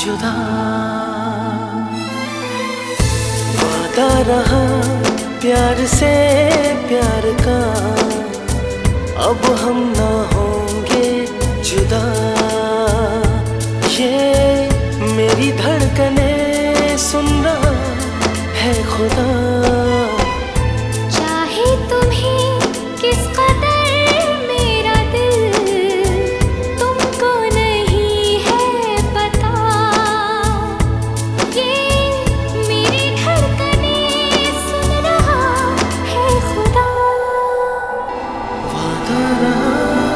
जुदा। वादा रहा प्यार से प्यार का, अब हम ना होंगे जुदा। ये मेरी धड़कने सुन रहा है खुदा। चाहे तुम्हें किस कदर मेरा दिल, तुमको नहीं है पता। ये मेरी धड़कने सुन रहा है खुदा। वादा रहा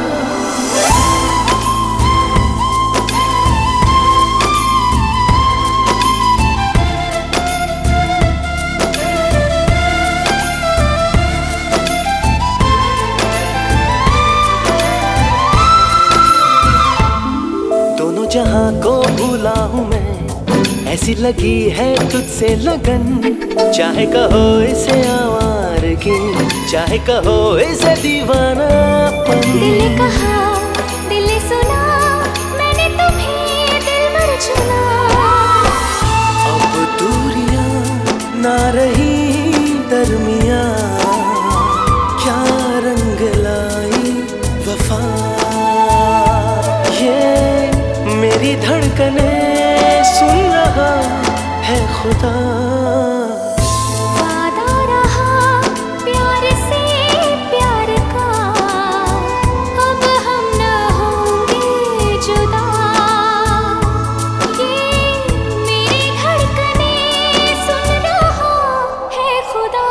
जहाँ को भूला हूँ मैं, ऐसी लगी है तुझसे लगन। चाहे कहो इसे आवारगी, चाहे कहो इसे दीवानापन। दिल कहा दिल सुना, मैंने तुम्हें दिलबर चुना। अब दूरियां ना रही दरमियां, क्या रंग लाई वफा। मेरी धड़कने सुन रहा है खुदा। वादा रहा प्यार से प्यार का, अब हम न होंगे जुदा। ये मेरी धड़कने सुन रहा है खुदा।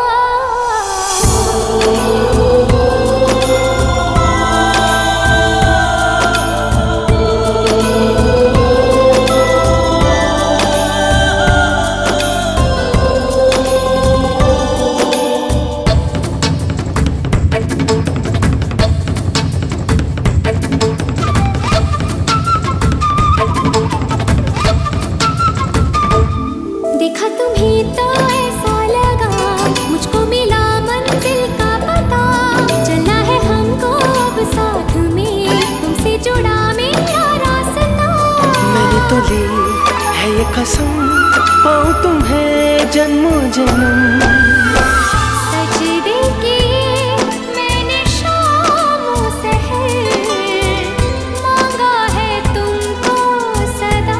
देखा तुम्हें तो ऐसा लगा, मुझको मिला मंजिल का पता। चलना है हमको अब साथ में, तुमसे जुड़ा मेरा रास्ता। मैंने तो ली है ये कसम, पाऊं तुम्हें जन्मों जन्म। सजदे किए मैंने शामों सहर, मांगा है तुमको सदा।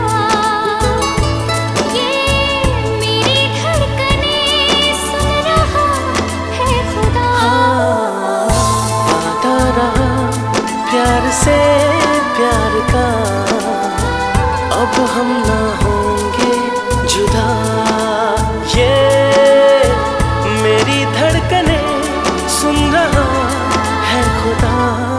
ये मेरी धड़कने सुन रहा है खुदा। वादा रहा प्यार से प्यार का, अब हम ना होंगे जुदा। ये मेरी धड़कने सुन रहा है खुदा।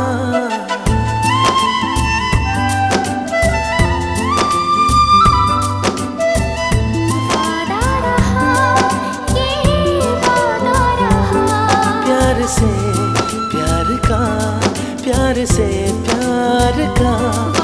वादा रहा ये वादा रहा, प्यार से प्यार का, प्यार से प्यार का।